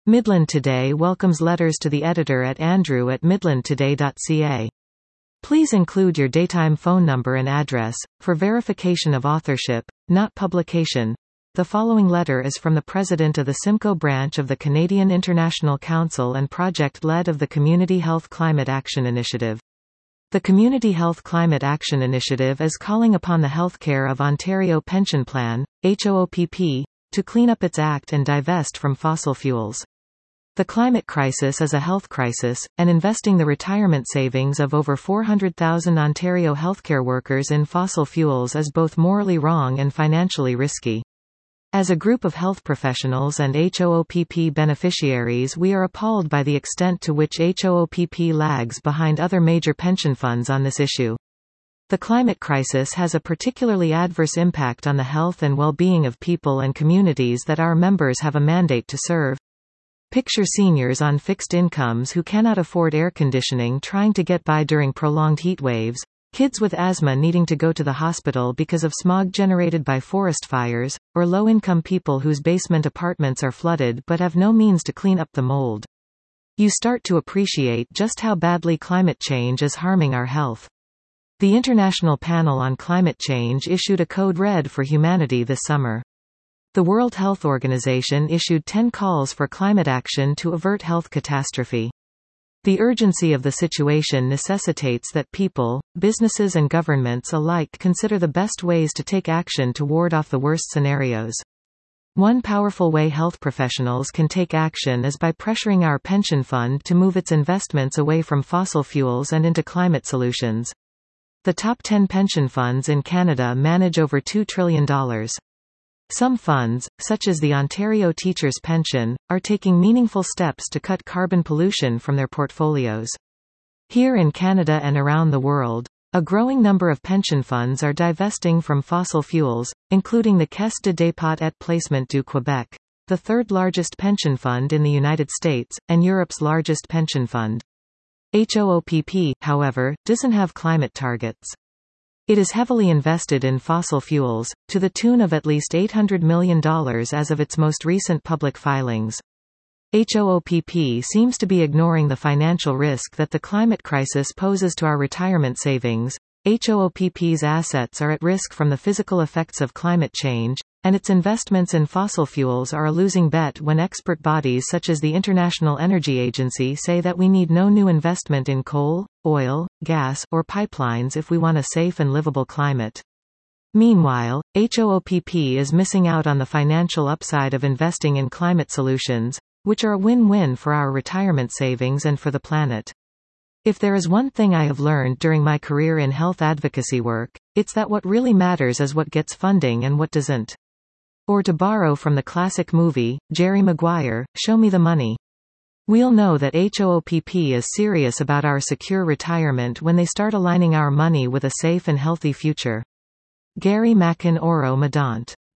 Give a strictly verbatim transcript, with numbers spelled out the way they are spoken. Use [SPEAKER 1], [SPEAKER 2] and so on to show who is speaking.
[SPEAKER 1] Midland Today welcomes letters to the editor at andrew at midland today dot c a. Please include your daytime phone number and address, for verification of authorship, not publication. The following letter is from the President of the Simcoe branch of the Canadian International Council and project-lead of the Community Health Climate Action Initiative. The Community Health Climate Action Initiative is calling upon the Healthcare of Ontario Pension Plan, H O O P P, to clean up its act and divest from fossil fuels. The climate crisis is a health crisis, and investing the retirement savings of over four hundred thousand Ontario healthcare workers in fossil fuels is both morally wrong and financially risky. As a group of health professionals and H O O P P beneficiaries, we are appalled by the extent to which H O O P P lags behind other major pension funds on this issue. The climate crisis has a particularly adverse impact on the health and well-being of people and communities that our members have a mandate to serve. Picture seniors on fixed incomes who cannot afford air conditioning trying to get by during prolonged heat waves, kids with asthma needing to go to the hospital because of smog generated by forest fires, or low-income people whose basement apartments are flooded but have no means to clean up the mold. You start to appreciate just how badly climate change is harming our health. The International Panel on Climate Change issued a code red for humanity this summer. The World Health Organization issued ten calls for climate action to avert health catastrophe. The urgency of the situation necessitates that people, businesses and governments alike consider the best ways to take action to ward off the worst scenarios. One powerful way health professionals can take action is by pressuring our pension fund to move its investments away from fossil fuels and into climate solutions. The top ten pension funds in Canada manage over two trillion dollars. Some funds, such as the Ontario Teachers' Pension, are taking meaningful steps to cut carbon pollution from their portfolios. Here in Canada and around the world, a growing number of pension funds are divesting from fossil fuels, including the Caisse de dépôt et placement du Québec, the third largest pension fund in the United States, and Europe's largest pension fund. H O O P P, however, doesn't have climate targets. It is heavily invested in fossil fuels, to the tune of at least eight hundred million dollars as of its most recent public filings. H O O P P seems to be ignoring the financial risk that the climate crisis poses to our retirement savings. H O O P P's assets are at risk from the physical effects of climate change, and its investments in fossil fuels are a losing bet when expert bodies such as the International Energy Agency say that we need no new investment in coal, oil, gas, or pipelines if we want a safe and livable climate. Meanwhile, H O O P P is missing out on the financial upside of investing in climate solutions, which are a win-win for our retirement savings and for the planet. If there is one thing I have learned during my career in health advocacy work, it's that what really matters is what gets funding and what doesn't. Or to borrow from the classic movie, Jerry Maguire, show me the money. We'll know that H O O P P is serious about our secure retirement when they start aligning our money with a safe and healthy future. Gary Mackin Oro Medant.